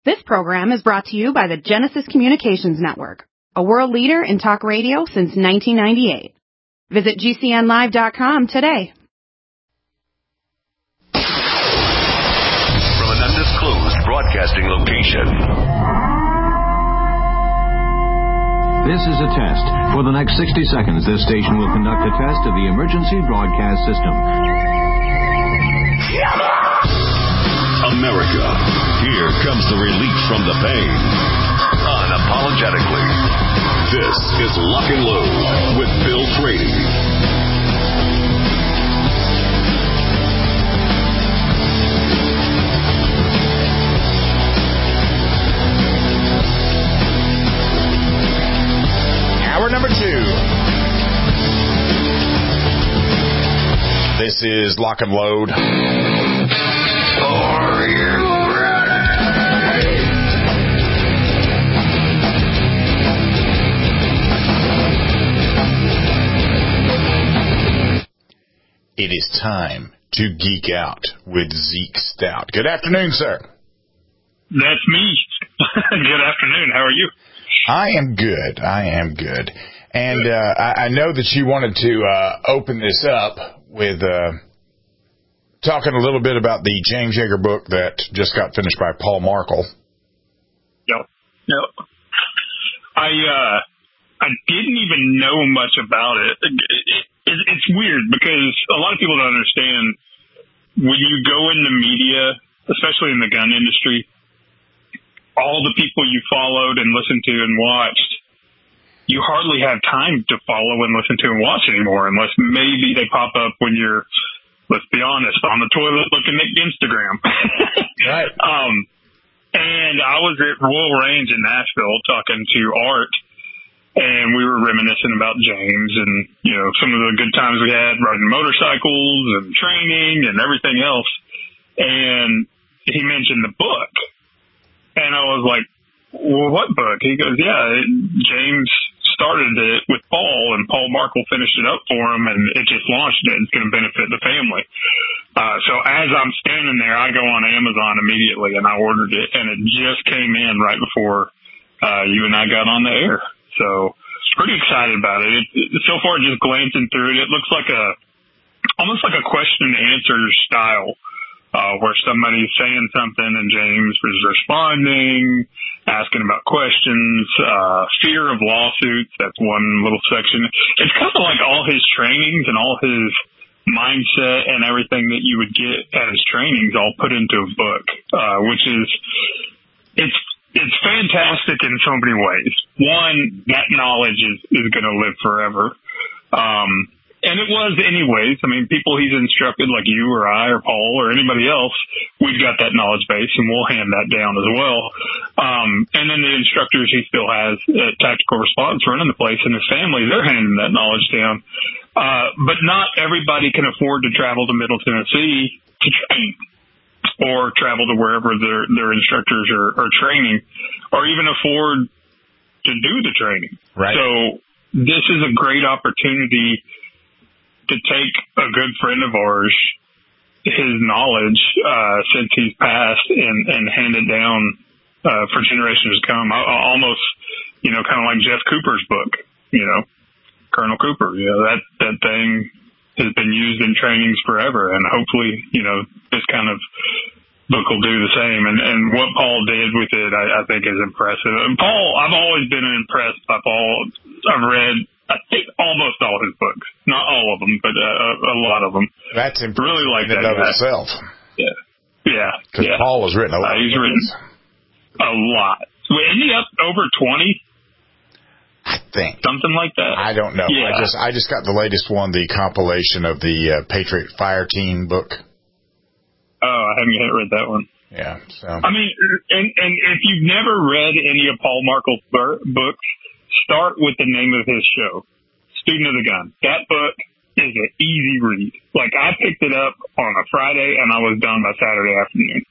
This program is brought to you by the Genesis Communications Network, a world leader in talk radio since 1998. Visit GCNlive.com today. From an undisclosed broadcasting location. This is a test. For the next 60 seconds, this station will conduct a test of the emergency broadcast system. America, here comes the relief from the pain. Unapologetically. This is Lock and Load with Bill Frady. Hour number 2. This is Lock and Load. Are you ready? It is time to geek out with Zeke Stout. Good afternoon, sir. That's me. Good afternoon. How are you? I am good. And I know that you wanted to open this up with talking a little bit about the James Yeager book that just got finished by Paul Markel. Yep. I didn't even know much about it. It's weird because a lot of people don't understand when you go into media, especially in the gun industry, all the people you followed and listened to and watched, you hardly have time to follow and listen to and watch anymore unless maybe they pop up when you're, let's be honest, on the toilet looking at Instagram. Right. And I was at Royal Range in Nashville talking to Art, and we were reminiscing about James and, you know, some of the good times we had riding motorcycles and training and everything else. And he mentioned the book. And I was like, well, what book? He goes, yeah, James started it with Paul, and Paul Markel finished it up for him, and it just launched it. It's going to benefit the family. So as I'm standing there, I go on Amazon immediately, and I ordered it, and it just came in right before you and I got on the air. So pretty excited about it. So far, just glancing through it, it looks like almost like a question and answer style. Where somebody's saying something and James was responding, asking about questions, fear of lawsuits. That's one little section. It's kind of like all his trainings and all his mindset and everything that you would get at his trainings all put into a book, which is, it's fantastic in so many ways. One, that knowledge is going to live forever. And it was anyways. I mean, people he's instructed like you or I or Paul or anybody else, we've got that knowledge base and we'll hand that down as well. And then the instructors he still has at Tactical Response running the place and his family, they're handing that knowledge down. But not everybody can afford to travel to Middle Tennessee to train or travel to wherever their instructors are training or even afford to do the training. Right. So this is a great opportunity to take a good friend of ours, his knowledge, since he's passed and hand it down, for generations to come. Almost, kind of like Jeff Cooper's book, Colonel Cooper, that thing has been used in trainings forever. And hopefully, this kind of book will do the same. And what Paul did with it, I think is impressive. And Paul, I've always been impressed by Paul. I've read, I think, almost all his books. Not all of them, but a lot of them. That's impressive. Really like that of itself. Yeah. Because Paul has written a lot. He's written a lot. Isn't he up over 20? I think. Something like that. I don't know. Yeah. I just got the latest one, the compilation of the Patriot Fire Team book. Oh, I haven't yet read that one. Yeah. So. I mean, and if you've never read any of Paul Markel's books, start with the name of his show, Student of the Gun. That book is an easy read. Like, I picked it up on a Friday, and I was done by Saturday afternoon.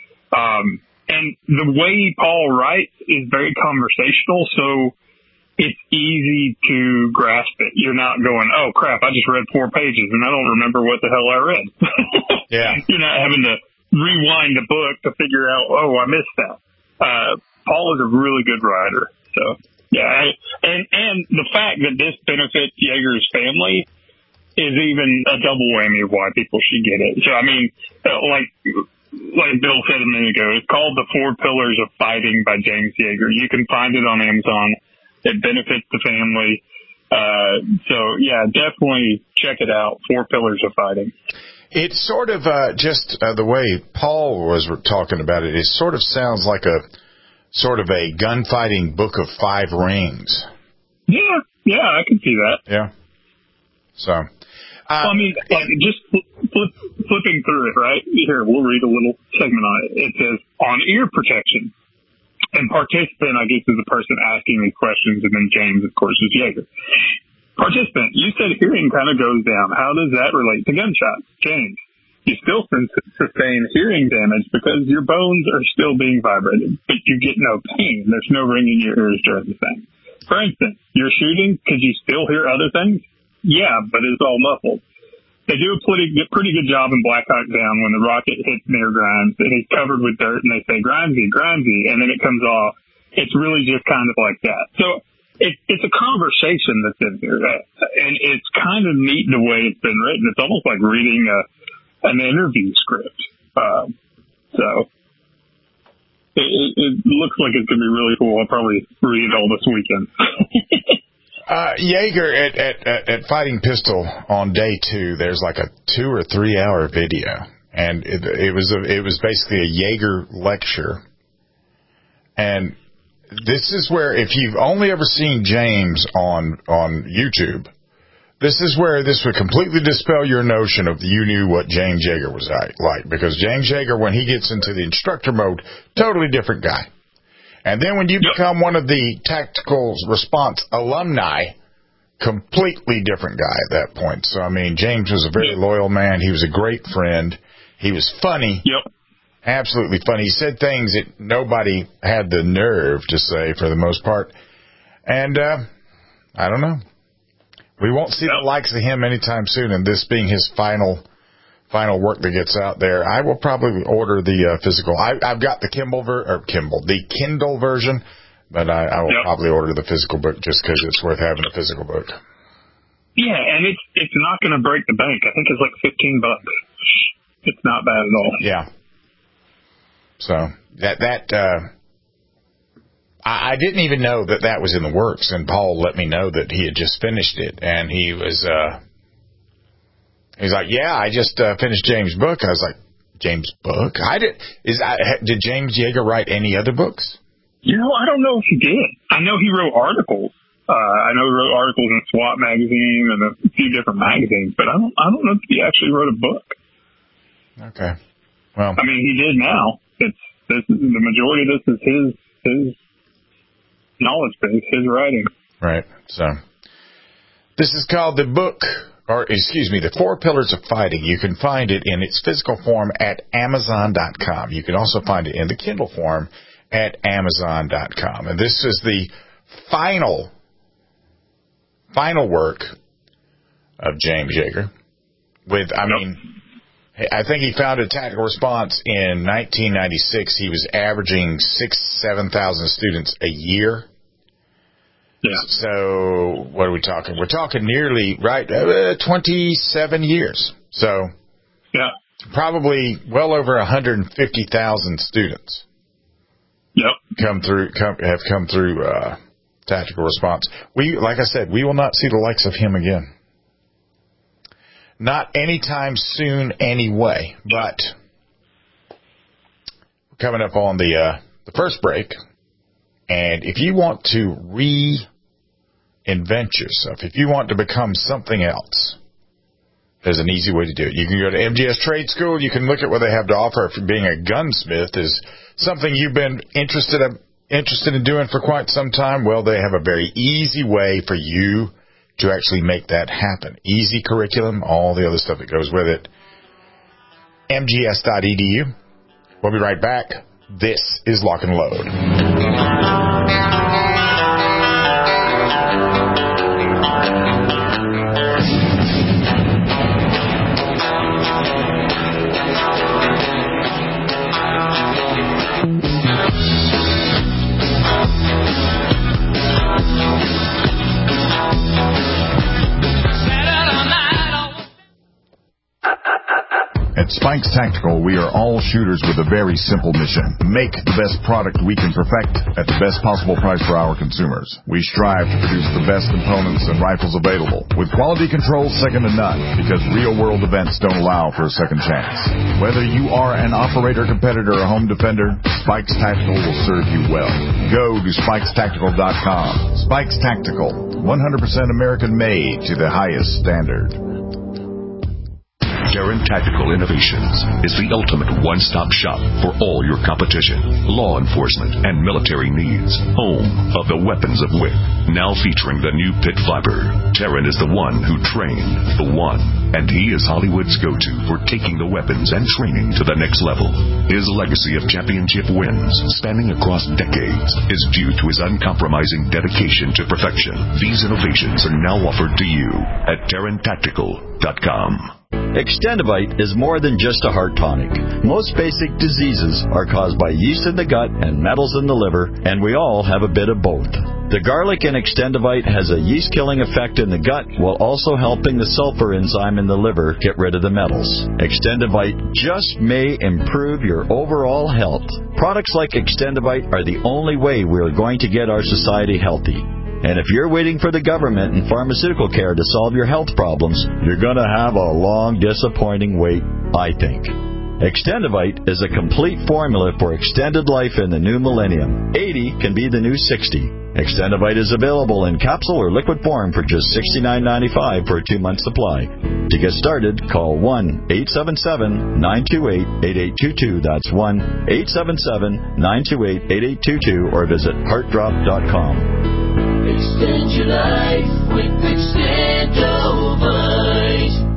And the way Paul writes is very conversational, so it's easy to grasp it. You're not going, oh, crap, I just read 4 pages, and I don't remember what the hell I read. Yeah. You're not having to rewind the book to figure out, oh, I missed that. Paul is a really good rider. So, yeah. And the fact that this benefits Jaeger's family is even a double whammy of why people should get it. So, I mean, like Bill said a minute ago, it's called The 4 Pillars of Fighting by James Jaeger. You can find it on Amazon. It benefits the family. So, yeah, definitely check it out, 4 Pillars of Fighting. It's sort of just the way Paul was talking about it, it sort of sounds like a sort of a gunfighting book of 5 rings. Yeah, I can see that. Yeah. So, I mean, like just flipping through it, right? Here, we'll read a little segment on it. It says, on ear protection. And participant, I guess, is the person asking these questions, and then James, of course, is Jaeger. Participant, you said hearing kind of goes down. How does that relate to gunshots? James, you still sustain hearing damage because your bones are still being vibrated, but you get no pain. There's no ringing in your ears during the thing. For instance, you're shooting, could you still hear other things? Yeah, but it's all muffled. They do a pretty good job in Black Hawk Down when the rocket hits near Grimes and he's covered with dirt and they say, Grimesy, and then it comes off. It's really just kind of like that. So it's a conversation that's in here, and it's kind of neat the way it's been written. It's almost like reading an interview script. So it looks like it's going to be really cool. I'll probably read it all this weekend. Jaeger at Fighting Pistol on day 2, there's like a 2 or 3 hour video, and it was basically a Jaeger lecture. And this is where, if you've only ever seen James on YouTube, this is where this would completely dispel your notion of you knew what James Jaeger was like, because James Jaeger, when he gets into the instructor mode, totally different guy. And then when you become one of the tactical response alumni, completely different guy at that point. So, I mean, James was a very loyal man. He was a great friend. He was funny. Yep. Absolutely funny. He said things that nobody had the nerve to say for the most part. And I don't know. We won't see the likes of him anytime soon, and this being his final work that gets out there. I will probably order the physical. I've got the Kindle version, but I will probably order the physical book just because it's worth having a physical book. Yeah, and it's not going to break the bank. I think it's like $15. It's not bad at all. Yeah. So I didn't even know that was in the works, and Paul let me know that he had just finished it, and he was. He's like, yeah, I just finished James' book. I was like, James' book? Did James Jaeger write any other books? You know, I don't know if he did. I know he wrote articles. I know he wrote articles in SWAT magazine and a few different magazines, but I don't know if he actually wrote a book. Okay. Well, I mean, he did now. The majority of this is his knowledge base, his writing. Right. So this is called the 4 Pillars of Fighting. You can find it in its physical form at Amazon.com. You can also find it in the Kindle form at Amazon.com. And this is the final work of James Jaeger. I think he founded Tactical Response in 1996. He was averaging 7,000 students a year. Yeah. So what are we talking? We're talking nearly 27 years. So yeah, probably well over 150,000 students. Yep. have come through Tactical Response. Like I said, we will not see the likes of him again. Not anytime soon, anyway. But we're coming up on the first break, and if you want to reinvent yourself, if you want to become something else, there's an easy way to do it. You can go to MGS Trade School. You can look at what they have to offer. If being a gunsmith is something you've been interested in doing for quite some time, well, they have a very easy way for you to actually make that happen. Easy curriculum, all the other stuff that goes with it. MGS.edu. We'll be right back. This is Lock and Load. At Spikes Tactical, we are all shooters with a very simple mission. Make the best product we can perfect at the best possible price for our consumers. We strive to produce the best components and rifles available, with quality control second to none, because real-world events don't allow for a second chance. Whether you are an operator, competitor, or home defender, Spikes Tactical will serve you well. Go to SpikesTactical.com. Spikes Tactical, 100% American-made to the highest standard. Terran Tactical Innovations is the ultimate one-stop shop for all your competition, law enforcement, and military needs. Home of the weapons of WIC. Now featuring the new Pit Viper. Terran is the one who trained the one, and he is Hollywood's go-to for taking the weapons and training to the next level. His legacy of championship wins, spanning across decades, is due to his uncompromising dedication to perfection. These innovations are now offered to you at TerranTactical.com. Extendivite is more than just a heart tonic. Most basic diseases are caused by yeast in the gut and metals in the liver, and we all have a bit of both. The garlic in Extendivite has a yeast-killing effect in the gut while also helping the sulfur enzyme in the liver get rid of the metals. Extendivite just may improve your overall health. Products like Extendivite are the only way we are going to get our society healthy. And if you're waiting for the government and pharmaceutical care to solve your health problems, you're going to have a long, disappointing wait, I think. Extendivite is a complete formula for extended life in the new millennium. 80 can be the new 60. Extendivite is available in capsule or liquid form for just $69.95 for a 2-month supply. To get started, call 1-877-928-8822. That's 1-877-928-8822 or visit heartdrop.com. Extend your life with Extendivite.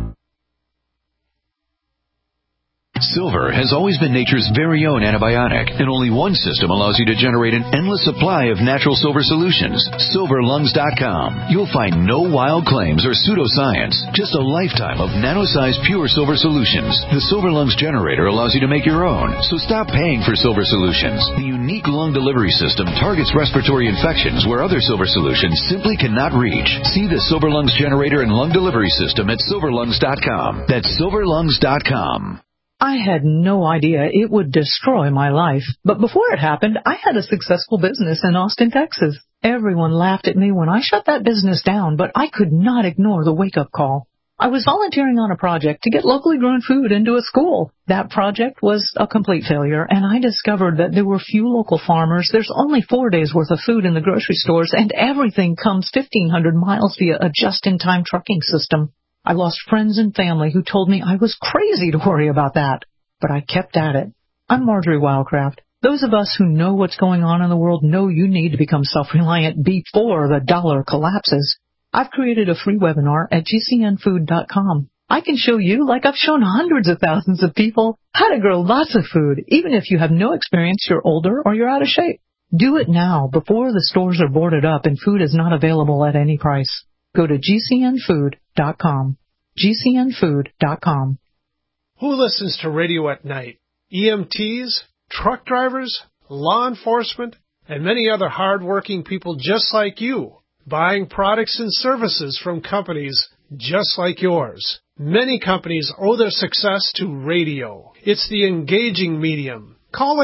Silver has always been nature's very own antibiotic, and only one system allows you to generate an endless supply of natural silver solutions. SilverLungs.com. You'll find no wild claims or pseudoscience, just a lifetime of nano-sized pure silver solutions. The Silver Lungs generator allows you to make your own, so stop paying for silver solutions. The unique lung delivery system targets respiratory infections where other silver solutions simply cannot reach. See the Silver Lungs generator and lung delivery system at SilverLungs.com. That's SilverLungs.com. I had no idea it would destroy my life. But before it happened, I had a successful business in Austin, Texas. Everyone laughed at me when I shut that business down, but I could not ignore the wake-up call. I was volunteering on a project to get locally grown food into a school. That project was a complete failure, and I discovered that there were few local farmers. There's only 4 days' worth of food in the grocery stores, and everything comes 1,500 miles via a just-in-time trucking system. I lost friends and family who told me I was crazy to worry about that, but I kept at it. I'm Marjorie Wildcraft. Those of us who know what's going on in the world know you need to become self-reliant before the dollar collapses. I've created a free webinar at GCNfood.com. I can show you, like I've shown hundreds of thousands of people, how to grow lots of food, even if you have no experience, you're older, or you're out of shape. Do it now, before the stores are boarded up and food is not available at any price. Go to GCNfood.com. GCNfood.com. Who listens to radio at night? EMTs, truck drivers, law enforcement, and many other hard-working people just like you, buying products and services from companies just like yours. Many companies owe their success to radio. It's the engaging medium. Call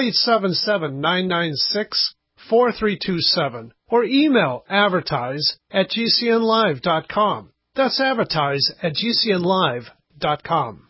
877-996-4327 or email advertise@GCNlive.com. That's advertise@GCNlive.com.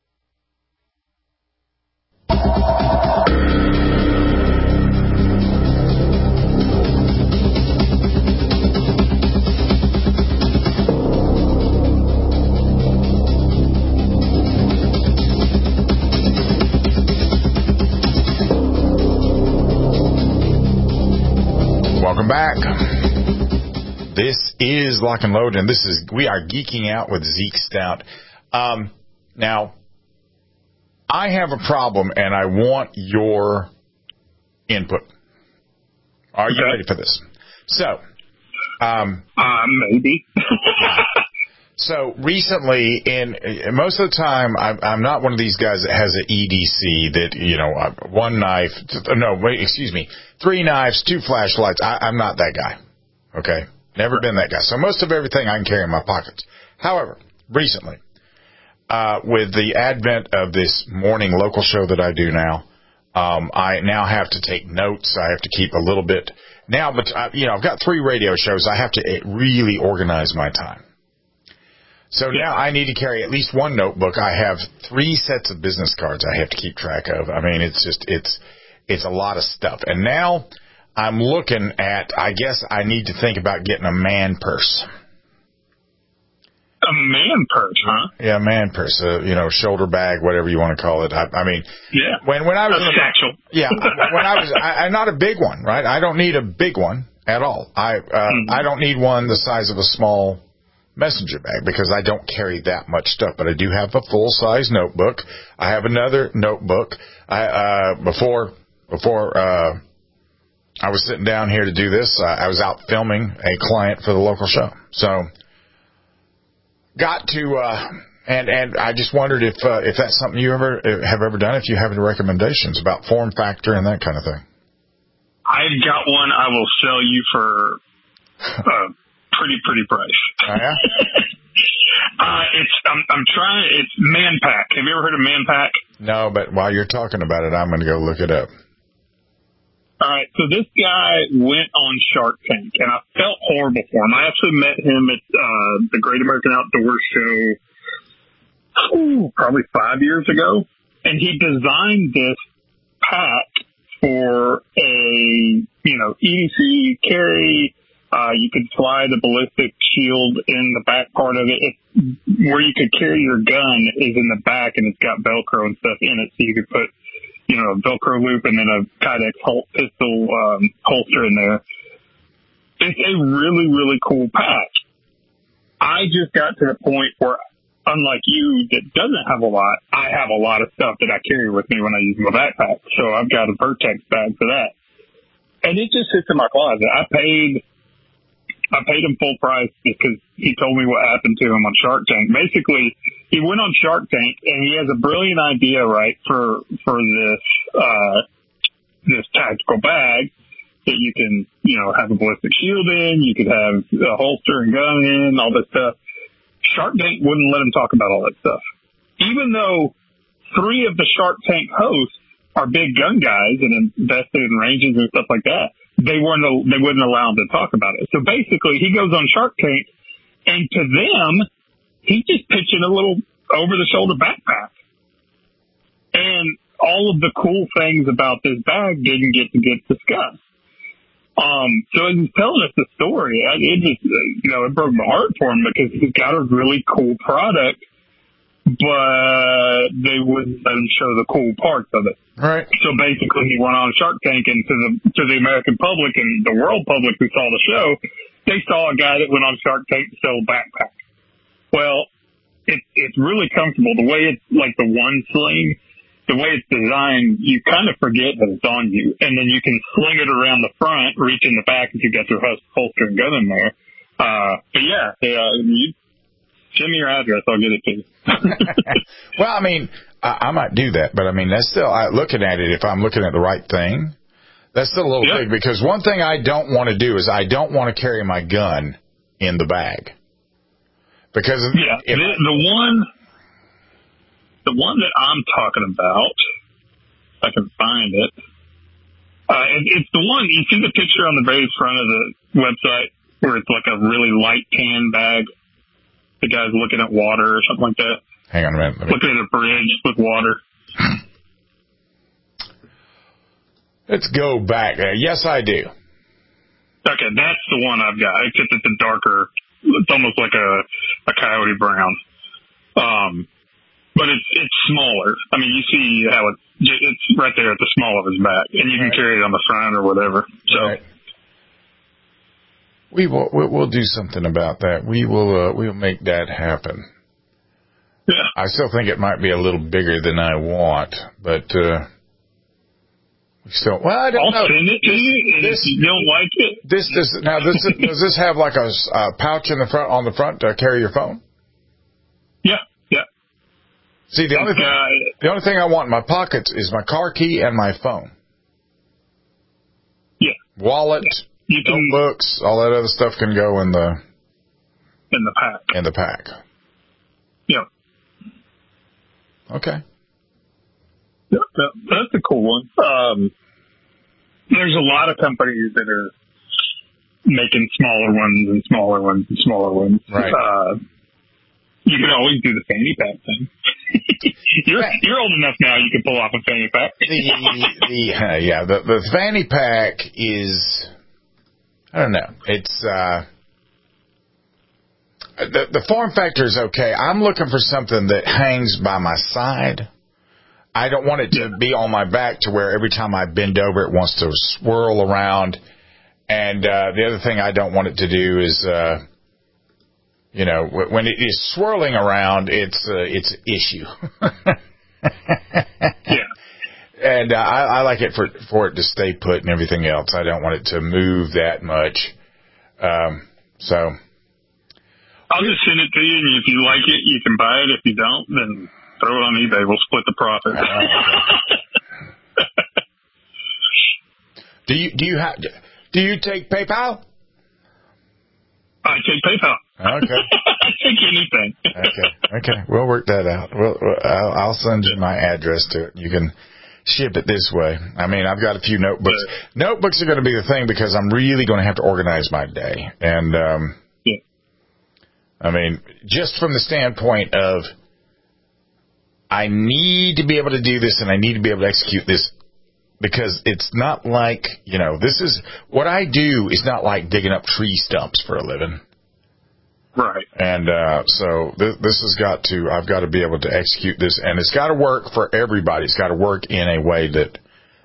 Welcome back. This is Lock and Load, and we are geeking out with Zeke Stout. Now, I have a problem, and I want your input. Are you ready for this? So, maybe. So recently, most of the time, I'm not one of these guys that has an EDC that, one knife, 3 knives, 2 flashlights. I'm not that guy. Okay? Never been that guy. So most of everything I can carry in my pockets. However, recently, with the advent of this morning local show that I do now, I now have to take notes. I have to keep a little bit now, but I've got 3 radio shows. I have to really organize my time. So now I need to carry at least one notebook. I have 3 sets of business cards I have to keep track of. I mean, it's a lot of stuff. And now I'm looking at, I guess I need to think about getting a man purse. A man purse, huh? Yeah, man purse, shoulder bag, whatever you want to call it. I mean, yeah. When I was a satchel. Yeah, when I'm not a big one, right? I don't need a big one at all. I don't need one the size of a small messenger bag because I don't carry that much stuff. But I do have a full size notebook. I have another notebook. Before I was sitting down here to do this, I was out filming a client for the local show, so. Got to, and I just wondered if that's something you have ever done, if you have any recommendations about form factor and that kind of thing. I've got one I will sell you for a pretty price. Oh, yeah? It's Manpack. Have you ever heard of Manpack? No, but while you're talking about it, I'm going to go look it up. All right, so this guy went on Shark Tank, and I felt horrible for him. I actually met him at the Great American Outdoor Show probably 5 years ago, and he designed this pack for a, EDC carry. You could fly the ballistic shield in the back part of it. Where you could carry your gun is in the back, and it's got Velcro and stuff in it, so you could put a Velcro loop and then a Kydex pistol holster in there. It's a really, really cool pack. I just got to the point where, unlike you, that doesn't have a lot, I have a lot of stuff that I carry with me when I use my backpack. So I've got a Vertex bag for that. And it just sits in my closet. I paid him full price because he told me what happened to him on Shark Tank. Basically, he went on Shark Tank and he has a brilliant idea, right, for this tactical bag that you can, have a ballistic shield in, you could have a holster and gun in, all this stuff. Shark Tank wouldn't let him talk about all that stuff. Even though 3 of the Shark Tank hosts are big gun guys and invested in ranges and stuff like that, they wouldn't allow him to talk about it. So basically, he goes on Shark Tank, and to them, he's just pitching a little over-the-shoulder backpack. And all of the cool things about this bag didn't get discussed. So as he's telling us the story, it just, it broke my heart for him because he's got a really cool product, but they wouldn't let him show the cool parts of it. Right. So basically, he went on Shark Tank, and to the American public and the world public who saw the show, they saw a guy that went on Shark Tank to sell a backpack. Well, it's really comfortable. The way it's like the one sling, the way it's designed, you kind of forget that it's on you, and then you can sling it around the front, reach in the back if you got your holster and gun in there. But yeah, you send me your address, I'll get it to you. Well, I mean, I might do that, but I mean, that's still, looking at it, if I'm looking at the right thing, that's still a little big, because one thing I don't want to do is I don't want to carry my gun in the bag. Because the one that I'm talking about, if I can find it, it's the one, you see the picture on the very front of the website where it's like a really light tan bag? The guy's looking at water or something like that. Hang on a minute. Looking at a bridge with water. Let's go back. Yes, I do. Okay, that's the one I've got, except it's a darker, it's almost like a coyote brown. But it's smaller. I mean, you see how it's right there at the small of his back, and you can carry it on the front or whatever. So. Right. We'll do something about that. We'll make that happen. Yeah. I still think it might be a little bigger than I want, but still. Well, I don't know. I'll send it to you, and if you don't like it, does this have like a pouch on the front to carry your phone? Yeah. See, the only thing I want in my pockets is my car key and my phone. Yeah. Wallet. Notebooks, all that other stuff can go in the pack. In the pack. Yeah. Okay. That's a cool one. There's a lot of companies that are making smaller ones and smaller ones and smaller ones. Right. You can always do the fanny pack thing. You're old enough now you can pull off a fanny pack. The fanny pack is, I don't know. It's the form factor is okay. I'm looking for something that hangs by my side. I don't want it to be on my back to where every time I bend over it wants to swirl around. And the other thing I don't want it to do is, when it is swirling around, it's an issue. Yeah. And I like it for it to stay put and everything else. I don't want it to move that much. So I'll just send it to you, and if you like it, you can buy it. If you don't, then throw it on eBay. We'll split the profit. Do you take PayPal? I take PayPal. Okay. I take anything. Okay. We'll work that out. I'll send you my address to it. You can ship it this way. I mean, I've got a few notebooks. Notebooks are going to be the thing because I'm really going to have to organize my day. And, I mean, just from the standpoint of I need to be able to do this and I need to be able to execute this because it's not like, this is what I do is not like digging up tree stumps for a living. Right. And so this has I've got to be able to execute this, and it's got to work for everybody. It's got to work in a way that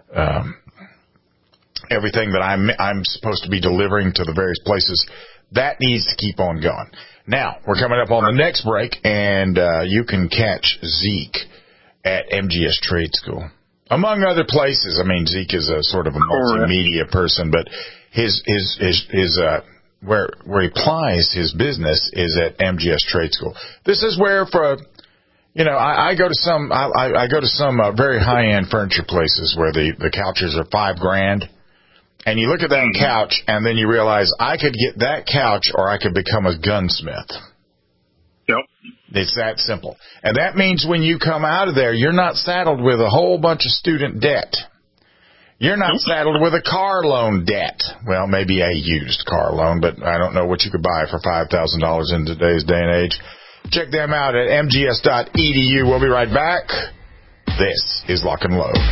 everything that I'm supposed to be delivering to the various places, that needs to keep on going. Now, we're coming up on the next break, and you can catch Zeke at MGS Trade School. Among other places. I mean, Zeke is a sort of a multimedia person, but his where he plies his business is at MGS Trade School. This is where I go to some very high-end furniture places where the couches are $5,000. And you look at that couch, and then you realize I could get that couch, or I could become a gunsmith. Yep. It's that simple. And that means when you come out of there, you're not saddled with a whole bunch of student debt. You're not saddled with a car loan debt. Well, maybe a used car loan, but I don't know what you could buy for $5,000 in today's day and age. Check them out at mgs.edu. We'll be right back. This is Lock and Load.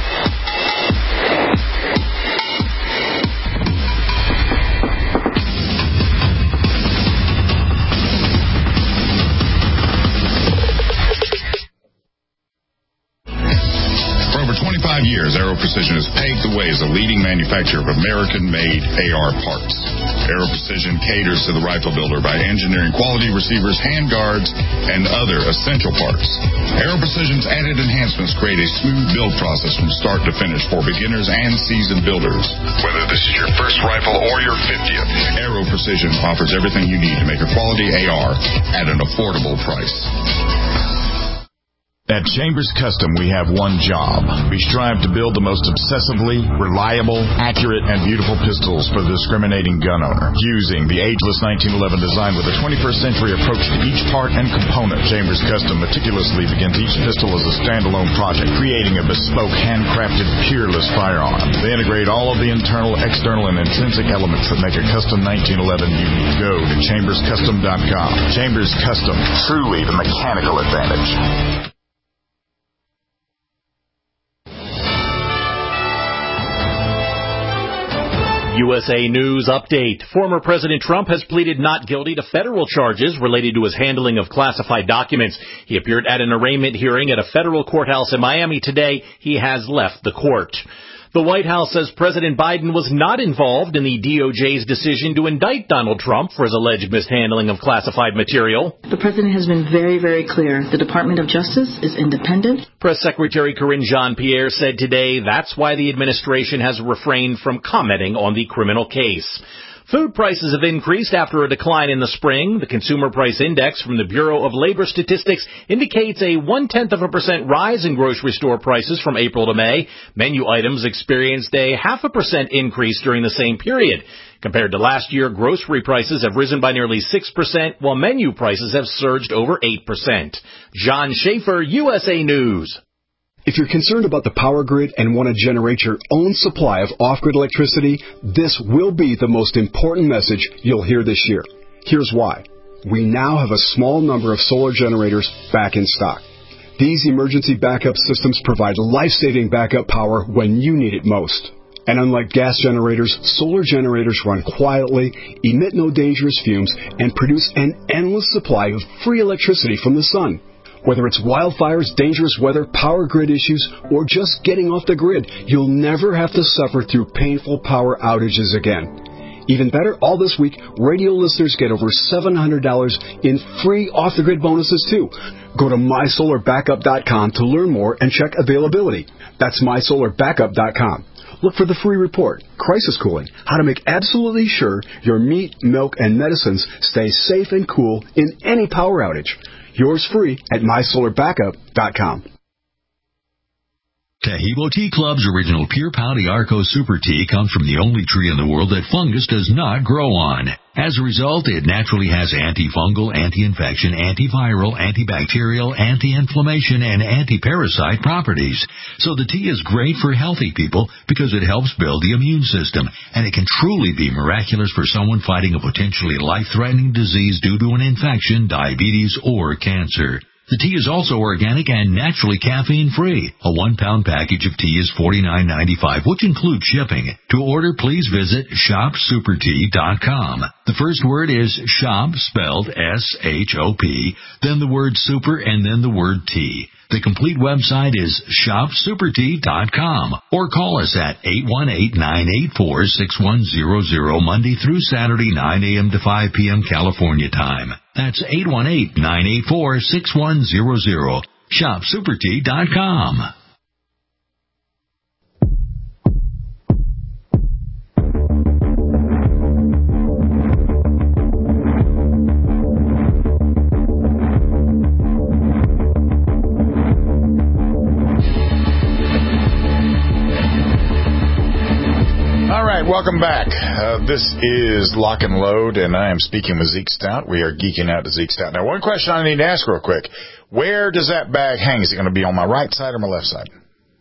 For over 25 years, Aero Precision has paved the way as a leading manufacturer of American-made AR parts. Aero Precision caters to the rifle builder by engineering quality receivers, handguards, and other essential parts. Aero Precision's added enhancements create a smooth build process from start to finish for beginners and seasoned builders. Whether this is your first rifle or your 50th, Aero Precision offers everything you need to make a quality AR at an affordable price. At Chambers Custom, we have one job. We strive to build the most obsessively reliable, accurate, and beautiful pistols for the discriminating gun owner. Using the ageless 1911 design with a 21st century approach to each part and component, Chambers Custom meticulously begins each pistol as a standalone project, creating a bespoke, handcrafted, peerless firearm. They integrate all of the internal, external, and intrinsic elements that make a custom 1911 unique. Go to chamberscustom.com. Chambers Custom, truly the mechanical advantage. USA News Update. Former President Trump has pleaded not guilty to federal charges related to his handling of classified documents. He appeared at an arraignment hearing at a federal courthouse in Miami today. He has left the court. The White House says President Biden was not involved in the DOJ's decision to indict Donald Trump for his alleged mishandling of classified material. The president has been very, very clear. The Department of Justice is independent. Press Secretary Karine Jean-Pierre said today that's why the administration has refrained from commenting on the criminal case. Food prices have increased after a decline in the spring. The Consumer Price Index from the Bureau of Labor Statistics indicates a 0.1% rise in grocery store prices from April to May. Menu items experienced a 0.5% increase during the same period. Compared to last year, grocery prices have risen by nearly 6%, while menu prices have surged over 8%. John Schaefer, USA News. If you're concerned about the power grid and want to generate your own supply of off-grid electricity, this will be the most important message you'll hear this year. Here's why. We now have a small number of solar generators back in stock. These emergency backup systems provide life-saving backup power when you need it most. And unlike gas generators, solar generators run quietly, emit no dangerous fumes, and produce an endless supply of free electricity from the sun. Whether it's wildfires, dangerous weather, power grid issues, or just getting off the grid, you'll never have to suffer through painful power outages again. Even better, all this week, radio listeners get over $700 in free off-the-grid bonuses, too. Go to mysolarbackup.com to learn more and check availability. That's mysolarbackup.com. Look for the free report, Crisis Cooling, how to make absolutely sure your meat, milk, and medicines stay safe and cool in any power outage. Yours free at mysolarbackup.com. Taheebo Tea Club's original Pure Pouty Arco Super Tea comes from the only tree in the world that fungus does not grow on. As a result, it naturally has antifungal, anti-infection, antiviral, antibacterial, anti-inflammation, and anti-parasite properties. So the tea is great for healthy people because it helps build the immune system, and it can truly be miraculous for someone fighting a potentially life-threatening disease due to an infection, diabetes, or cancer. The tea is also organic and naturally caffeine-free. A 1-pound package of tea is $49.95, which includes shipping. To order, please visit shopsupertea.com. The first word is shop, spelled S-H-O-P, then the word super, and then the word tea. The complete website is shopsupertea.com, or call us at 818-984-6100 Monday through Saturday, 9 a.m. to 5 p.m. California time. That's 818-984-6100. shopsupertea.com. Welcome back. This is Lock and Load, and I am speaking with Zeke Stout. We are geeking out to Zeke Stout. Now, one question I need to ask real quick. Where does that bag hang? Is it going to be on my right side or my left side?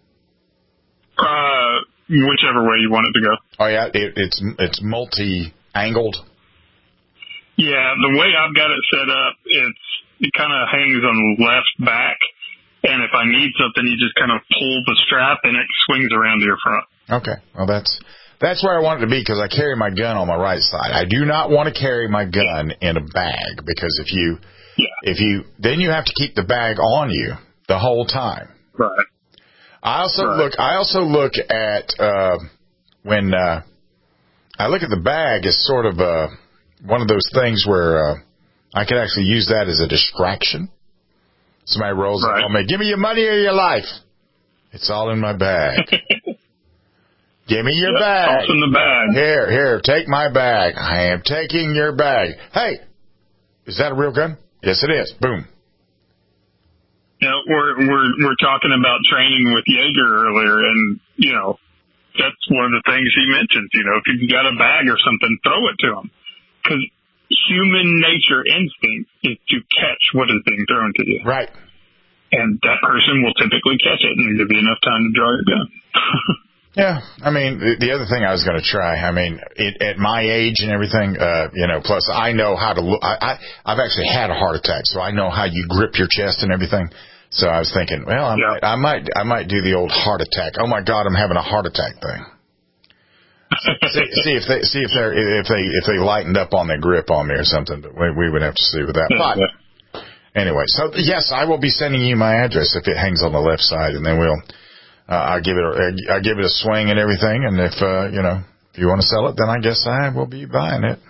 Whichever way you want it to go. Oh, yeah? It's multi-angled? Yeah, the way I've got it set up, it kind of hangs on the left back, and if I need something, you just kind of pull the strap, and it swings around to your front. Okay. Well, that's where I want it to be, because I carry my gun on my right side. I do not want to carry my gun in a bag, because then you have to keep the bag on you the whole time. Right. I also look at when I look at the bag as sort of one of those things where I could actually use that as a distraction. Somebody rolls up on me, give me your money or your life. It's all in my bag. Give me your bag. Toss in the bag. Here, take my bag. I am taking your bag. Hey, is that a real gun? Yes, it is. Boom. You know, we're talking about training with Jaeger earlier, and that's one of the things he mentions. If you've got a bag or something, throw it to him, because human nature instinct is to catch what is being thrown to you. Right. And that person will typically catch it and give you enough time to draw your gun. Yeah, I mean, the other thing I was going to try, at my age and everything, plus I know how to look. I've actually had a heart attack, so I know how you grip your chest and everything. So I was thinking, well, I might do the old heart attack. Oh my God, I'm having a heart attack thing. see if they lightened up on their grip on me or something, but we would have to see with that. But anyway, so yes, I will be sending you my address if it hangs on the left side, and then I'll give it a swing and everything, and if you want to sell it, then I guess I will be buying it.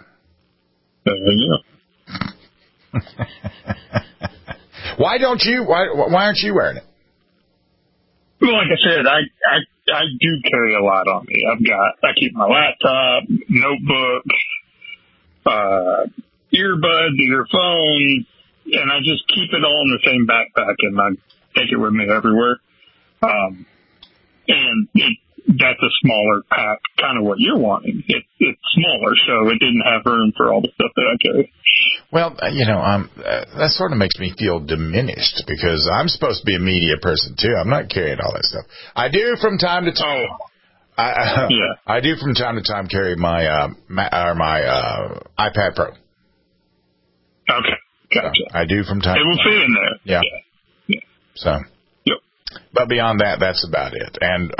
Why aren't you wearing it? Well, like I said, I do carry a lot on me. I keep my laptop, notebook, earbuds, your phone, and I just keep it all in the same backpack, and I take it with me everywhere. And that's a smaller pack, kind of what you're wanting. It's smaller, so it didn't have room for all the stuff that I carry. Well, that sort of makes me feel diminished because I'm supposed to be a media person too. I'm not carrying all that stuff. I do from time to time. I do from time to time carry my iPad Pro. Okay, gotcha. So I do from time to time. It will fit in there. Yeah. So. Yep. But beyond that, that's about it. And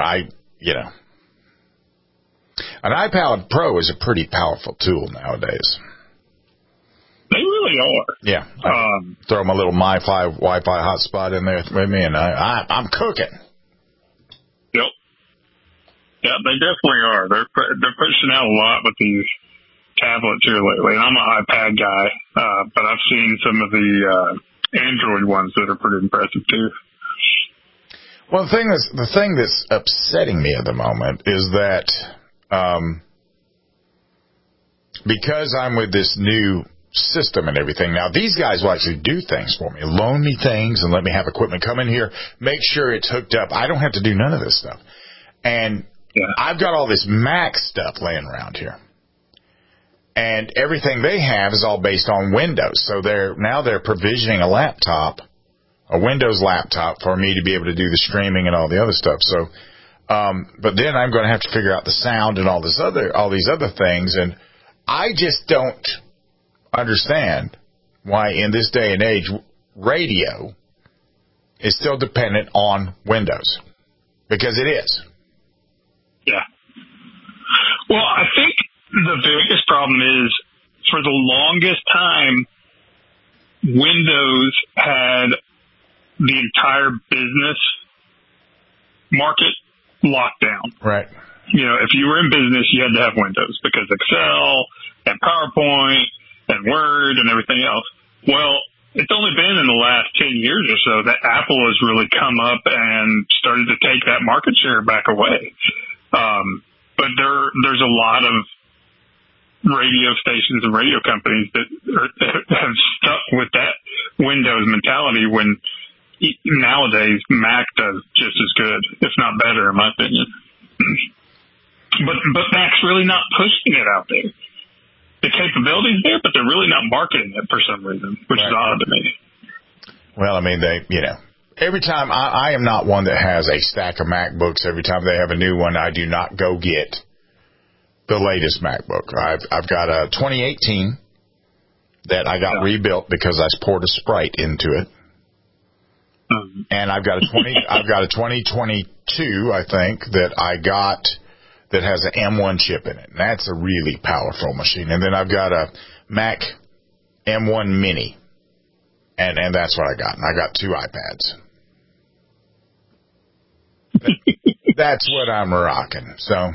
an iPad Pro is a pretty powerful tool nowadays. They really are. Yeah. Throw my little Wi-Fi hotspot in there with me, and I'm cooking. Yep. Yeah, they definitely are. They're pushing out a lot with these tablets here lately. And I'm an iPad guy, but I've seen some of the Android ones that are pretty impressive too. Well, the thing that's upsetting me at the moment is that because I'm with this new system and everything, now these guys will actually do things for me, loan me things and let me have equipment come in here, make sure it's hooked up. I don't have to do none of this stuff. And I've got all this Mac stuff laying around here. And everything they have is all based on Windows. So they're provisioning a Windows laptop for me to be able to do the streaming and all the other stuff. So, but then I'm going to have to figure out the sound and all these other things. And I just don't understand why in this day and age, radio is still dependent on Windows. Because it is. Yeah. Well, I think the biggest problem is for the longest time, Windows had the entire business market locked down. Right. If you were in business, you had to have Windows because Excel and PowerPoint and Word and everything else. Well, it's only been in the last 10 years or so that Apple has really come up and started to take that market share back away. But there's a lot of radio stations and radio companies that have stuck with that Windows mentality when nowadays Mac does just as good, if not better, in my opinion. But Mac's really not pushing it out there. The capability's there, but they're really not marketing it for some reason, which is odd to me. Well, I mean, every time I am not one that has a stack of MacBooks. Every time they have a new one, I do not go get the latest MacBook. I've got a 2018 that I got rebuilt because I poured a Sprite into it. And I've got a 2022, I think, that I got that has an M1 chip in it. And that's a really powerful machine. And then I've got a Mac M1 Mini. And that's what I got. And I got 2 iPads. That's what I'm rocking. So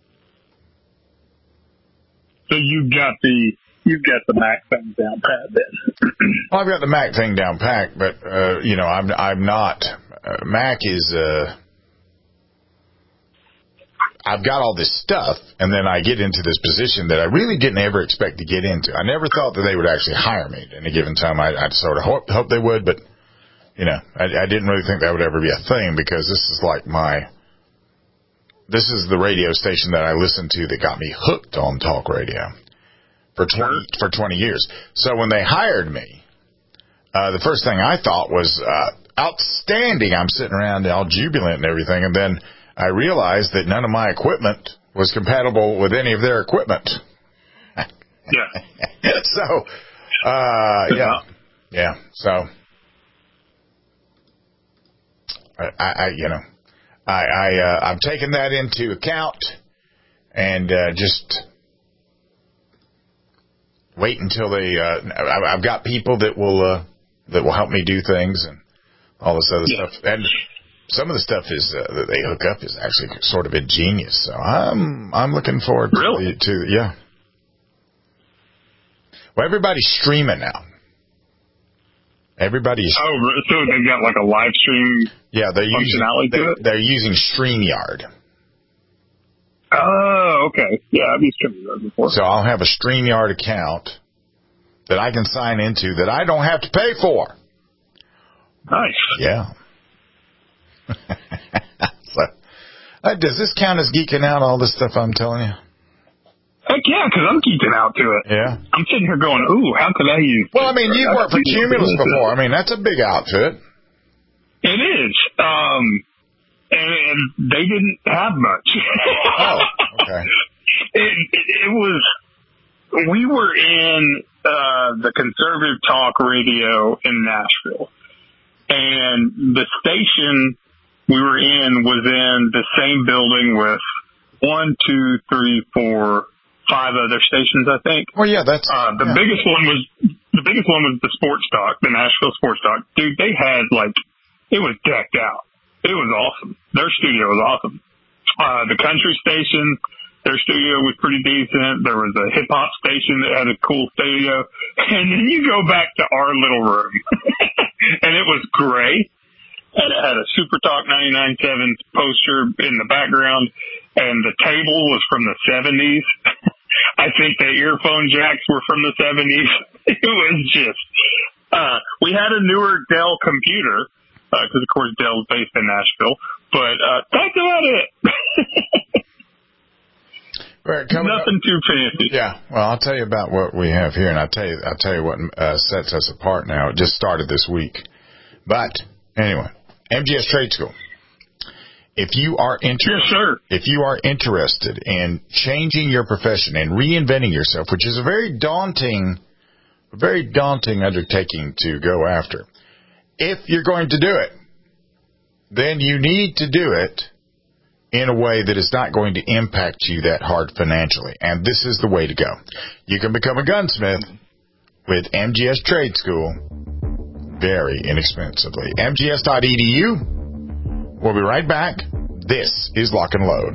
you've got the Mac thing down pat then. Well, I've got the Mac thing down pat, but I'm not. Mac is. I've got all this stuff, and then I get into this position that I really didn't ever expect to get into. I never thought that they would actually hire me at any given time. I sort of hope they would, but I didn't really think that would ever be a thing because this is the radio station that I listened to that got me hooked on talk radio for 20 years. So when they hired me, the first thing I thought was outstanding. I'm sitting around all jubilant and everything, and then I realized that none of my equipment was compatible with any of their equipment. Yeah. So, yeah. So, I'm taking that into account and just wait until I've got people that will help me do things and all this other stuff. And some of the stuff that they hook up is actually sort of ingenious. So I'm looking forward to yeah. Well, everybody's streaming now. Everybody's. Oh, so they got like a live stream. Yeah, they're functionality to it? They're using StreamYard. Oh, okay. Yeah, I've used StreamYard before. So I'll have a StreamYard account that I can sign into that I don't have to pay for. Nice. Yeah. So, does this count as geeking out, all this stuff I'm telling you? Heck yeah, because I'm geeking out to it. Yeah. I'm sitting here going, ooh, how could I use Well, I mean, you've worked for Cumulus before. I mean, that's a big outfit. It is. And they didn't have much. Oh, okay. It was, we were in the conservative talk radio in Nashville. And the station we were in was in the same building with 5 other stations, I think. Well, yeah, that's the biggest one was the Sports Talk, the Nashville Sports Talk. Dude, they had it was decked out. It was awesome. Their studio was awesome. The country station, their studio was pretty decent. There was a hip hop station that had a cool studio, and then you go back to our little room, and it was gray. And it had a Super Talk 99.7 poster in the background, and the table was from the 70s. I think the earphone jacks were from the 70s. It was just, we had a newer Dell computer, because of course Dell's based in Nashville, but that's about it. Nothing too fancy. Yeah, well, I'll tell you about what we have here, and I'll tell you what sets us apart now. It just started this week. But anyway, MGS Trade School. If you are interested in changing your profession and reinventing yourself, which is a very daunting undertaking to go after, if you're going to do it, then you need to do it in a way that is not going to impact you that hard financially. And this is the way to go. You can become a gunsmith with MGS Trade School very inexpensively. MGS.edu. We'll be right back. This is Lock and Load.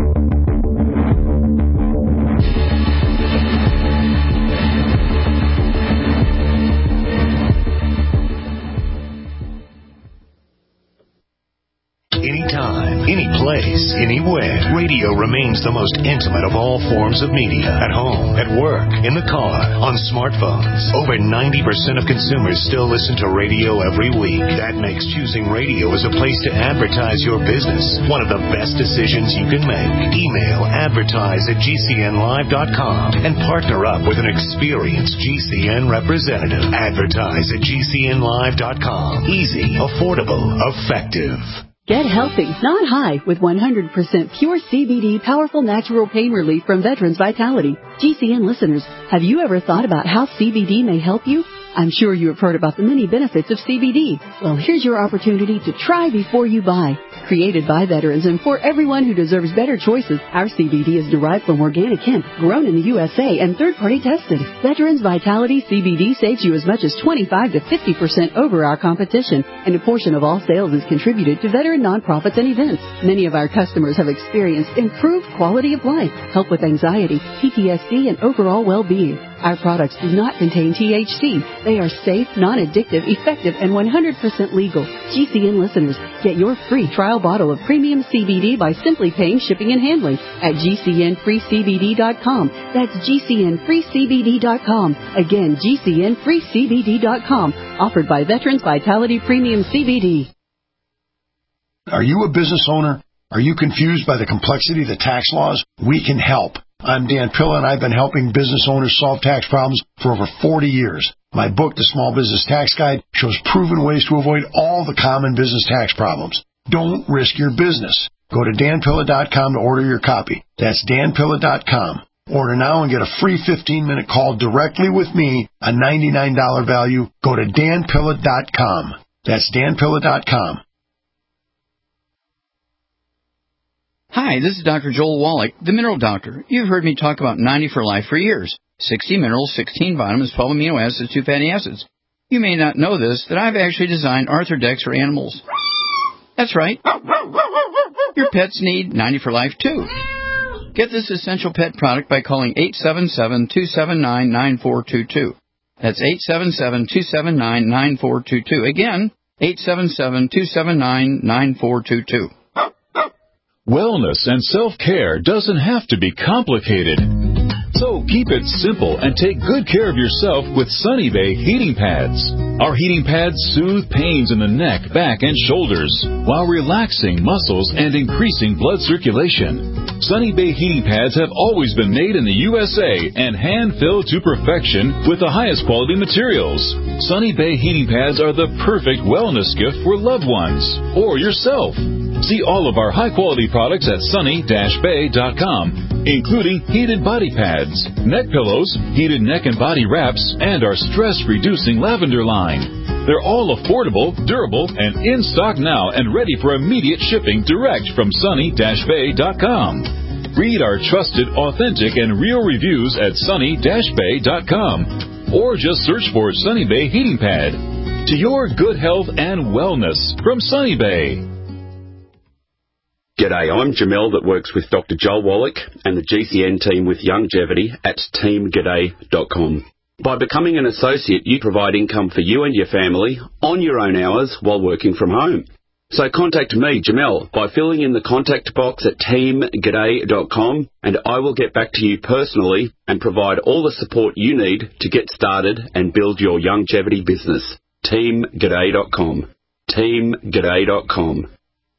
Anytime, any place, anywhere, radio remains the most intimate of all forms of media. At home, at work, in the car, on smartphones. Over 90% of consumers still listen to radio every week. That makes choosing radio as a place to advertise your business one of the best decisions you can make. Email advertise@gcnlive.com and partner up with an experienced GCN representative. Advertise at gcnlive.com. Easy, affordable, effective. Get healthy, not high, with 100% pure CBD powerful natural pain relief from Veterans Vitality. GCN listeners, have you ever thought about how CBD may help you? I'm sure you have heard about the many benefits of CBD. Well, here's your opportunity to try before you buy. Created by veterans and for everyone who deserves better choices, our CBD is derived from organic hemp, grown in the USA and third-party tested. Veterans Vitality CBD saves you as much as 25 to 50% over our competition, and a portion of all sales is contributed to veteran nonprofits and events. Many of our customers have experienced improved quality of life, help with anxiety, PTSD, and overall well-being. Our products do not contain THC. They are safe, non-addictive, effective, and 100% legal. GCN listeners, get your free trial bottle of premium CBD by simply paying shipping and handling at GCNFreeCBD.com. That's GCNFreeCBD.com. Again, GCNFreeCBD.com. Offered by Veterans Vitality Premium CBD. Are you a business owner? Are you confused by the complexity of the tax laws? We can help. I'm Dan Pilla, and I've been helping business owners solve tax problems for over 40 years. My book, The Small Business Tax Guide, shows proven ways to avoid all the common business tax problems. Don't risk your business. Go to danpilla.com to order your copy. That's danpilla.com. Order now and get a free 15-minute call directly with me, a $99 value. Go to danpilla.com. That's danpilla.com. Hi, this is Dr. Joel Wallach, the Mineral Doctor. You've heard me talk about 90 for Life for years. 60 minerals, 16 vitamins, 12 amino acids, 2 fatty acids. You may not know this, that I've actually designed Arthrodex for animals. That's right. Your pets need 90 for Life, too. Get this essential pet product by calling 877-279-9422. That's 877-279-9422. Again, 877-279-9422. Wellness and self-care doesn't have to be complicated. So keep it simple and take good care of yourself with Sunny Bay heating pads. Our heating pads soothe pains in the neck, back, and shoulders while relaxing muscles and increasing blood circulation. Sunny Bay heating pads have always been made in the USA and hand-filled to perfection with the highest quality materials. Sunny Bay heating pads are the perfect wellness gift for loved ones or yourself. See all of our high-quality products at sunny-bay.com, including heated body pads, neck pillows, heated neck and body wraps, and our stress-reducing lavender line. They're all affordable, durable, and in stock now and ready for immediate shipping direct from sunny-bay.com. Read our trusted, authentic, and real reviews at sunny-bay.com or just search for Sunny Bay Heating Pad. To your good health and wellness from Sunny Bay. G'day, I'm Jamel that works with Dr. Joel Wallach and the GCN team with Longevity at teamg'day.com. By becoming an associate, you provide income for you and your family on your own hours while working from home. So contact me, Jamel, by filling in the contact box at teamg'day.com and I will get back to you personally and provide all the support you need to get started and build your longevity business. teamg'day.com. teamg'day.com.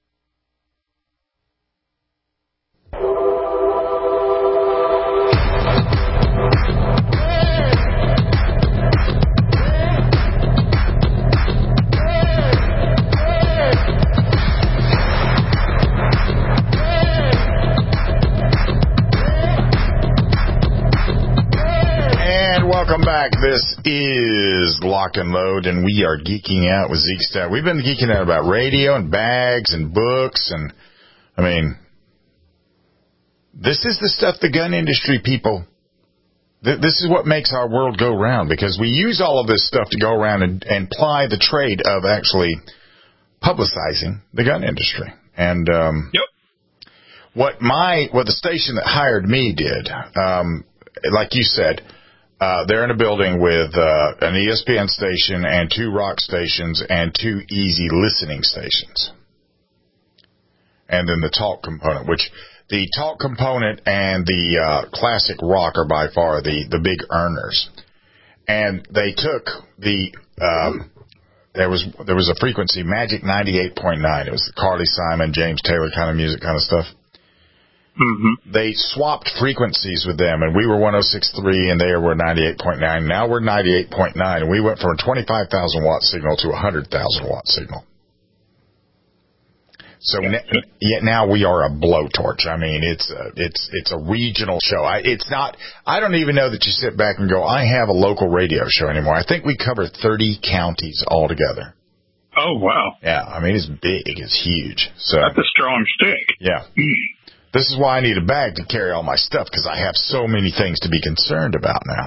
Welcome back. This is Lock and Load, and we are geeking out with Zeke Stout. We've been geeking out about radio and bags and books, and, I mean, this is the stuff the gun industry people, this is what makes our world go round, because we use all of this stuff to go around and ply the trade of actually publicizing the gun industry. And what the station that hired me did, like you said, they're in a building with an ESPN station and 2 rock stations and 2 easy listening stations. And then the talk component, which the talk component and the classic rock are by far the big earners. And they took there was a frequency, Magic 98.9. It was the Carly Simon, James Taylor kind of music kind of stuff. Mm-hmm. They swapped frequencies with them, and we were 106.3, and they were 98.9. Now we're 98.9, and we went from a 25,000 watt signal to a 100,000 watt signal. So yet now we are a blowtorch. I mean, it's a regional show. I don't even know that you sit back and go, I have a local radio show anymore. I think we cover 30 counties altogether. Oh wow! Yeah, I mean it's big, it's huge. So that's a strong stick. Yeah. This is why I need a bag to carry all my stuff, because I have so many things to be concerned about now.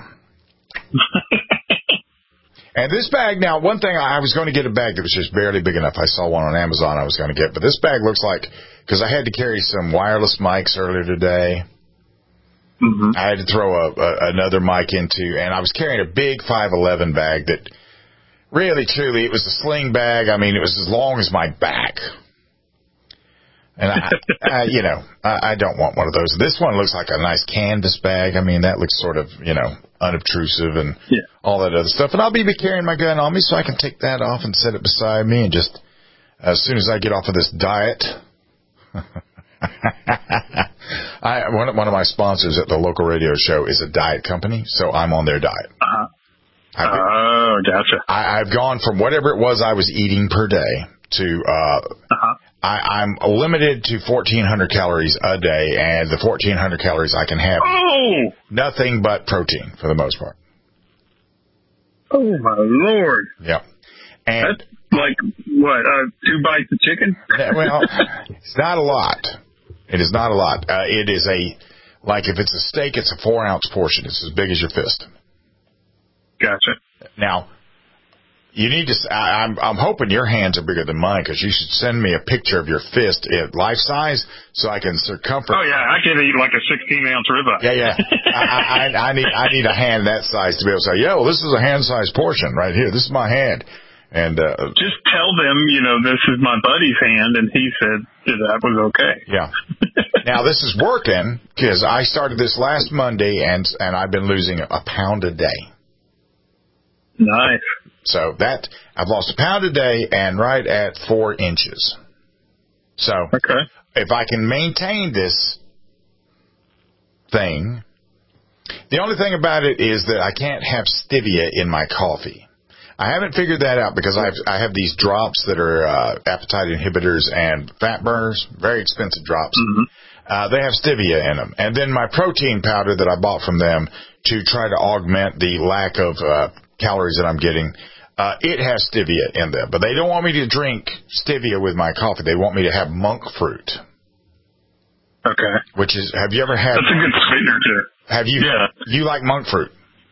And this bag, now, one thing, I was going to get a bag that was just barely big enough. I saw one on Amazon I was going to get. But this bag looks like, because I had to carry some wireless mics earlier today. Mm-hmm. I had to throw another mic into, and I was carrying a big 511 bag that really, truly, it was a sling bag. I mean, it was as long as my back. And I don't want one of those. This one looks like a nice canvas bag. I mean, that looks sort of, unobtrusive and all that other stuff. And I'll be carrying my gun on me, so I can take that off and set it beside me. And just as soon as I get off of this diet, one of my sponsors at the local radio show is a diet company, so I'm on their diet. Oh, gotcha. I've gone from whatever it was I was eating per day to I'm limited to 1,400 calories a day, and the 1,400 calories I can have nothing but protein for the most part. Oh, my Lord. Yeah. And that's like, what, 2 bites of chicken? Well, it's not a lot. It is not a lot. It is like if it's a steak, it's a 4-ounce portion. It's as big as your fist. Gotcha. Now, you need to. I'm hoping your hands are bigger than mine, because you should send me a picture of your fist at life size so I can circumference. Oh yeah, I can eat like a 16-ounce ribeye. Yeah. I need a hand that size to be able to say, yeah, well, this is a hand-sized portion right here. This is my hand, And just tell them, this is my buddy's hand, and he said that was okay. Yeah. Now, this is working because I started this last Monday, and I've been losing a pound a day. Nice. So I've lost a pound a day and right at 4 inches. So if I can maintain this thing, the only thing about it is that I can't have stevia in my coffee. I haven't figured that out because I have these drops that are appetite inhibitors and fat burners, very expensive drops. They have stevia in them. And then my protein powder that I bought from them to try to augment the lack of calories that I'm getting, it has stevia in them. But they don't want me to drink stevia with my coffee. They want me to have monk fruit. Okay. Which is, have you ever had... That's a good sweetener, too. Have you... Yeah. You like monk fruit?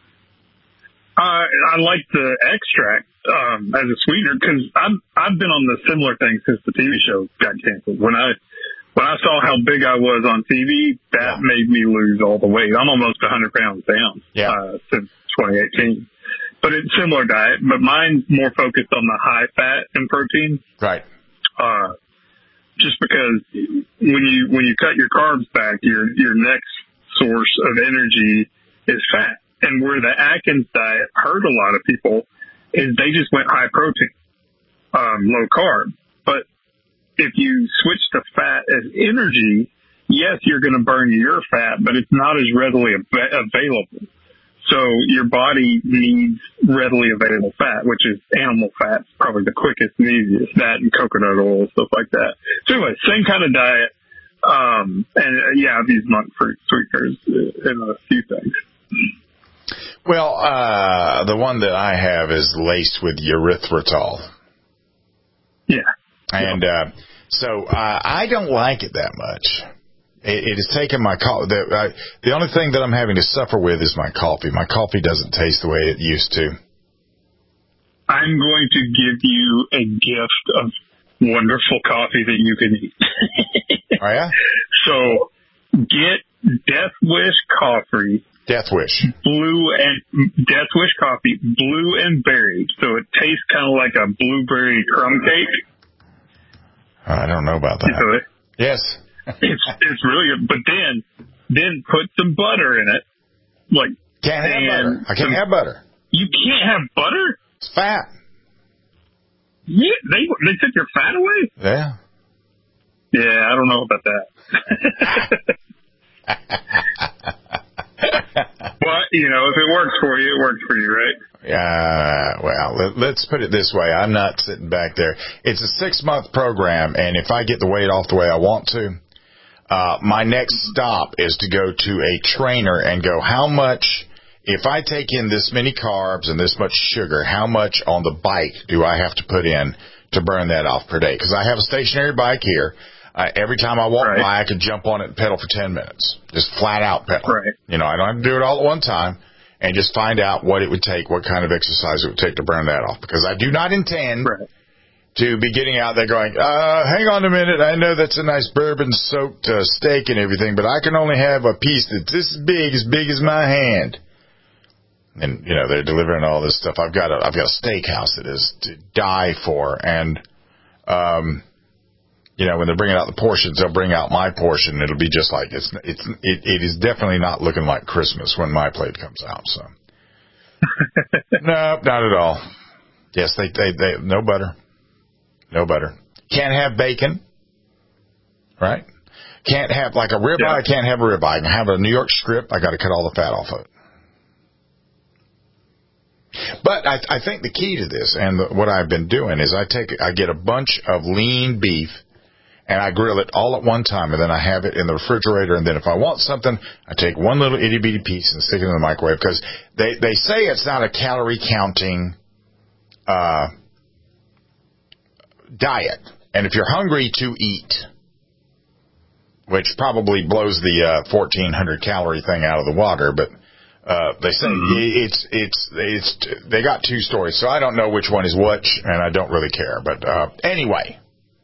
I like the extract as a sweetener because I've been on the similar thing since the TV show got canceled. When I saw how big I was on TV, that made me lose all the weight. I'm almost 100 pounds down since 2018. But it's similar diet, but mine's more focused on the high fat and protein. Right. Just because when you cut your carbs back, your next source of energy is fat. And where the Atkins diet hurt a lot of people is they just went high protein, low carb. But if you switch to fat as energy, yes, you're going to burn your fat, but it's not as readily available. So your body needs readily available fat, which is animal fat, probably the quickest and easiest. That and coconut oil, stuff like that. So anyway, same kind of diet. I've used monk fruit sweeteners in a few things. Well, the one that I have is laced with erythritol. Yeah. And so I don't like it that much. It has taken my coffee. The only thing that I'm having to suffer with is my coffee. My coffee doesn't taste the way it used to. I'm going to give you a gift of wonderful coffee that you can eat. Oh, yeah? So get Death Wish coffee. Death Wish. Death Wish coffee, blue and berry. So it tastes kind of like a blueberry crumb cake. I don't know about that. You know it? Yes. It's really good. But then put some butter in it. Can't have butter. I can't have butter. You can't have butter? It's fat. Yeah, they took your fat away? Yeah. Yeah, I don't know about that. But, if it works for you, it works for you, right? Well, let's put it this way. I'm not sitting back there. It's a 6-month program, and if I get the weight off the way I want to, my next stop is to go to a trainer and go, how much, if I take in this many carbs and this much sugar, how much on the bike do I have to put in to burn that off per day? Because I have a stationary bike here. Every time I walk by, I could jump on it and pedal for 10 minutes. Just flat out pedal. Right. I don't have to do it all at one time, and just find out what it would take, what kind of exercise it would take to burn that off. Because I do not intend to be getting out there going, hang on a minute, I know that's a nice bourbon-soaked steak and everything, but I can only have a piece that's this big as my hand. And, they're delivering all this stuff. I've got a steakhouse that is to die for, and, when they're bringing out the portions, they'll bring out my portion. It'll be just like it is definitely not looking like Christmas when my plate comes out. So, no, not at all. Yes, they no butter, Can't have bacon, right? Can't have like a ribeye. Yeah. I can't have a ribeye. I can have a New York strip. I got to cut all the fat off of it. But I think the key to this, and what I've been doing, is I get a bunch of lean beef, and I grill it all at one time, and then I have it in the refrigerator, and then if I want something, I take one little itty-bitty piece and stick it in the microwave, because they say it's not a calorie-counting diet. And if you're hungry to eat, which probably blows the 1,400 calorie thing out of the water, but they say it's they got 2 stories, so I don't know which one is which, and I don't really care. But anyway,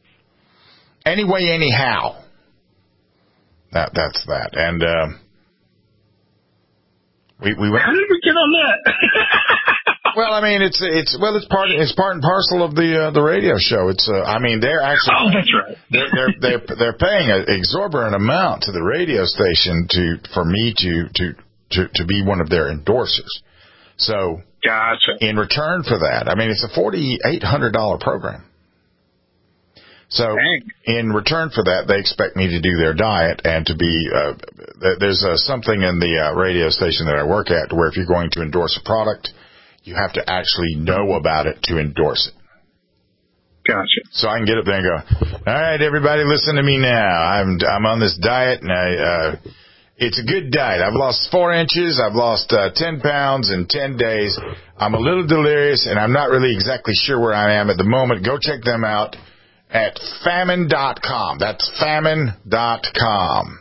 anyhow, that's that. And we went. How did we get on that? Well, I mean, it's part and parcel of the radio show. It's I mean, they're actually. Oh, that's right. They're paying an exorbitant amount to the radio station for me to be one of their endorsers. So, gotcha. In return for that, I mean, it's a $4,800 program. So, in return for that, they expect me to do their diet and to be. There's something in the radio station that I work at where if you're going to endorse a product, you have to actually know about it to endorse it. Gotcha. So I can get up there and go, all right, everybody, listen to me now. I'm on this diet, and it's a good diet. I've lost 4 inches. I've lost 10 pounds in 10 days. I'm a little delirious, and I'm not really exactly sure where I am at the moment. Go check them out at famine.com. That's famine.com.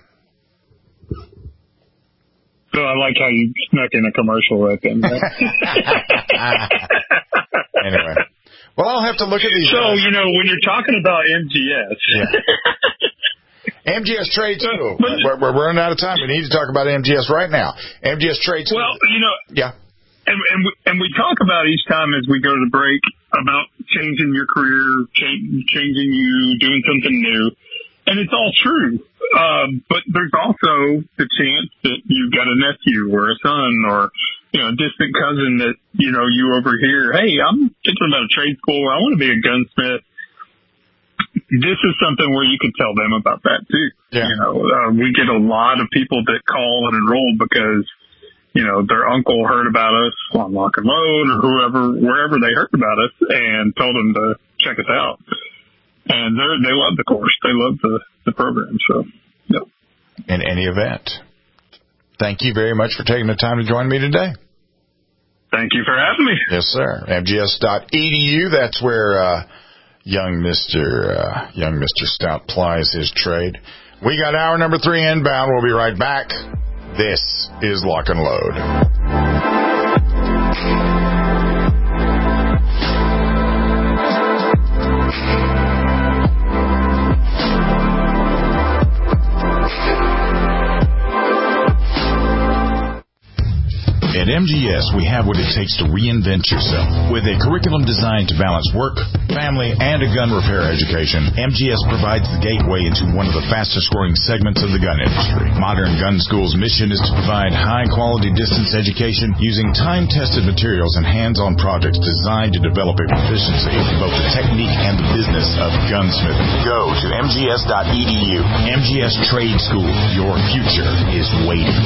So I like how you snuck in a commercial right then. Right? Anyway. Well, I'll have to look at these. So, when you're talking about MGS. Yeah. MGS Trade School. We're running out of time. We need to talk about MGS right now. MGS Trade School. Well, Yeah. And we talk about each time as we go to the break about changing your career, changing you, doing something new. And it's all true. But there's also the chance that you've got a nephew or a son or, a distant cousin that, you overhear, hey, I'm thinking about a trade school. I want to be a gunsmith. This is something where you could tell them about that too. Yeah. We get a lot of people that call and enroll because, their uncle heard about us on Lock and Load or wherever they heard about us and told them to check us out. And they love the course. They love the program. So, yeah. In any event, thank you very much for taking the time to join me today. Thank you for having me. Yes, sir. MGS.edu. That's where young Mr. Stout plies his trade. We got hour number 3 inbound. We'll be right back. This is Lock and Load. At MGS, we have what it takes to reinvent yourself. With a curriculum designed to balance work, family, and a gun repair education, MGS provides the gateway into one of the fastest-growing segments of the gun industry. Modern Gun School's mission is to provide high-quality distance education using time-tested materials and hands-on projects designed to develop a proficiency in both the technique and the business of gunsmithing. Go to mgs.edu. MGS Trade School. Your future is waiting.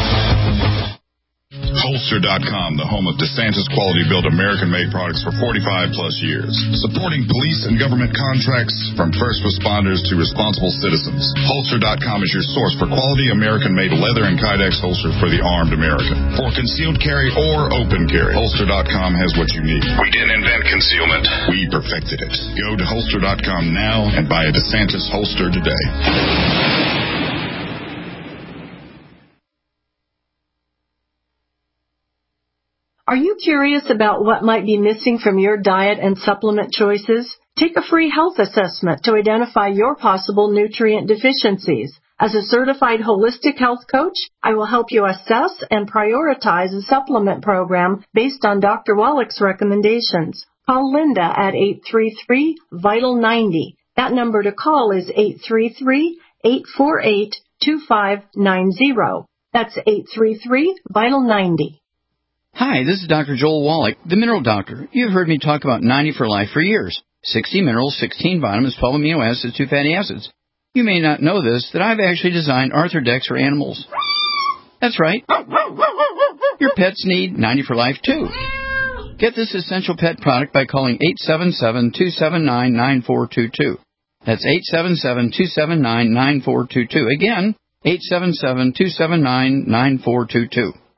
Holster.com, the home of DeSantis Quality Built American-made products for 45-plus years. Supporting police and government contracts from first responders to responsible citizens. Holster.com is your source for quality American-made leather and Kydex holsters for the armed American. For concealed carry or open carry, Holster.com has what you need. We didn't invent concealment. We perfected it. Go to Holster.com now and buy a DeSantis holster today. Are you curious about what might be missing from your diet and supplement choices? Take a free health assessment to identify your possible nutrient deficiencies. As a certified holistic health coach, I will help you assess and prioritize a supplement program based on Dr. Wallach's recommendations. Call Linda at 833-VITAL-90. That number to call is 833-848-2590. That's 833-VITAL-90. Hi, this is Dr. Joel Wallach, the Mineral Doctor. You've heard me talk about 90 for Life for years. 60 minerals, 16 vitamins, 12 amino acids, 2 fatty acids. You may not know this, that I've actually designed Arthrodex for animals. That's right. Your pets need 90 for Life, too. Get this essential pet product by calling 877-279-9422. That's 877-279-9422. Again, 877-279-9422.